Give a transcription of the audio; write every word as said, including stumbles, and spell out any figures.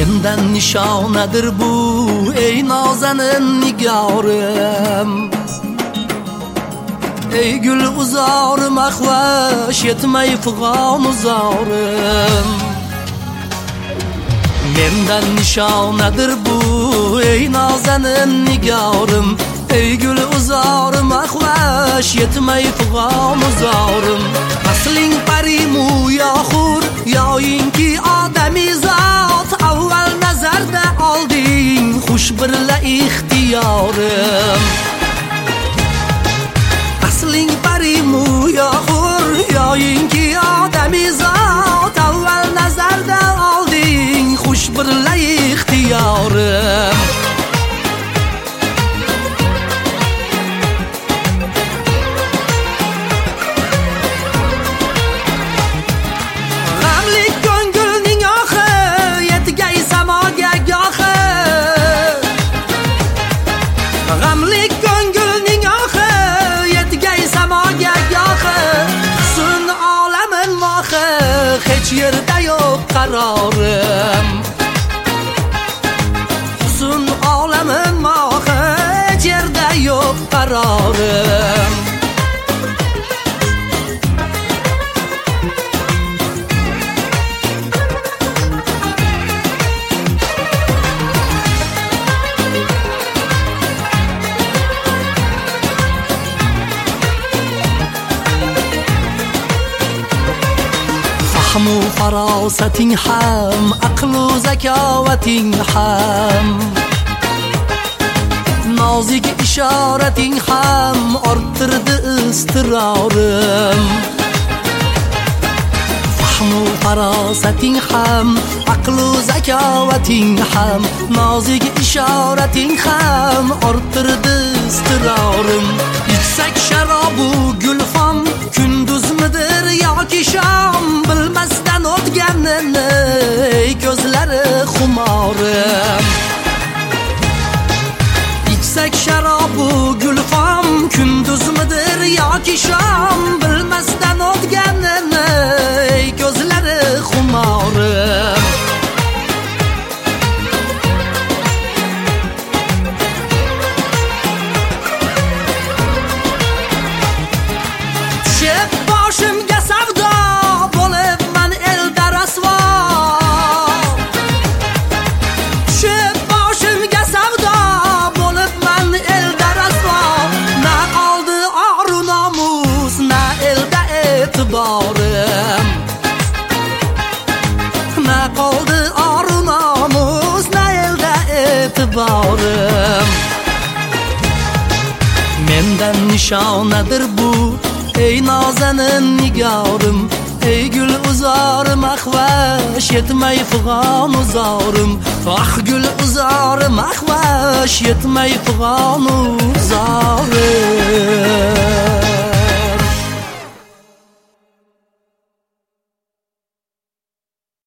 Mendan nishonadir bu ey nozanin nigorim. Ey gul uzorim ahvash yetmay fig'on uzorim. Mendan nishonadir bu ey nozanin nigorim. Ey gul uzorim ahvash yetmay fig'on uzorim. Asling parimu yoxur yoyinki odami zot, avval nazarda olding xush birla ixtiyorim. Asling parimu yoxur yoyinki odami zot, avval nazarda olding xush birla ixtiyorim. Hech yerda yo'q qarorim. Husn olamin mohi hech yerda yo'q qarorim. Fahmu farosating ham, aqlu zakovating ham, nozik ishorating ham orttirdi iztirorim. Fahmu farosating ham, aqlu zakovating ham, nozik ishorating ham orttirdi iztirorim. Ichsak sharobu gulxon kunduzmidir yoki shom, bilmasdan o'tganini ko'zlari xumorim. Ichsak sharobu gulxon kunduzmidir yoki shom, bilmasdan o'tganini ko'zlari xumorim. Boshimga savdo bo'libman elda rasvo. Tushib boshimga savdo bo'libman elda rasvo. Na qoldi oru nomus, na elda e'tiborim. Na qoldi oru nomus, na elda e'tiborim. Mendan nishonadir bu ey nozanin nigorim. Ey gul uzorim ahvash yetmay fig'on uzorim. Ah gul uzorim ahvash yetmay fig'on uzorim.